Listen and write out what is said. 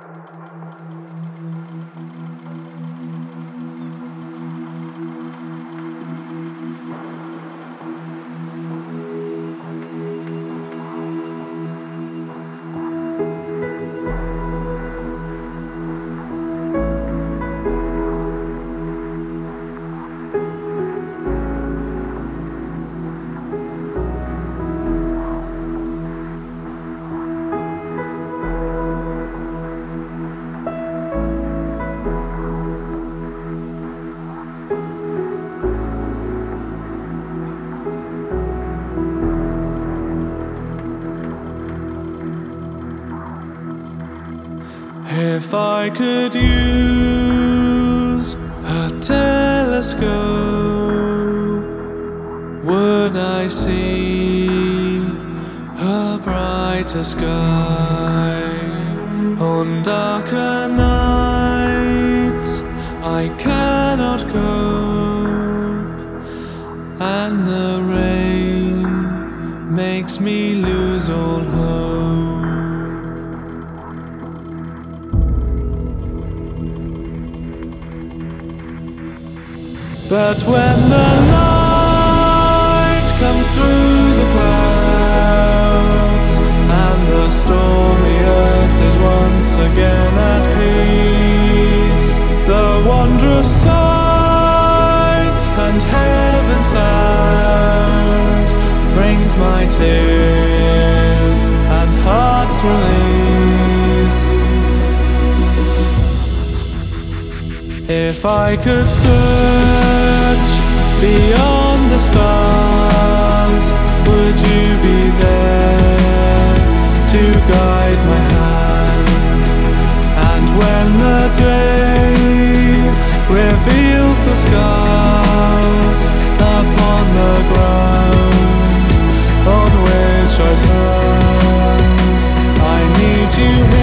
If I could use a telescope, would I see a brighter sky? On darker nights I cannot cope, and the rain makes me lose all hope. But when the light comes through the clouds, and the stormy earth is once again at peace, the wondrous sight and heaven sound brings my tears and heart's release. If I could search beyond the stars, would you be there to guide my hand? And when the day reveals the scars upon the ground on which I stand, I need you here.